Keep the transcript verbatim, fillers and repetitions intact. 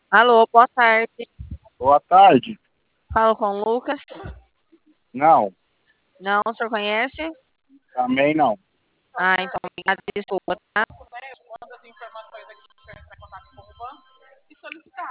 Alô, boa tarde. Boa tarde. Falo com o Lucas. Não, Não, o senhor conhece? também não. Ah, então, obrigada, desculpa, tá?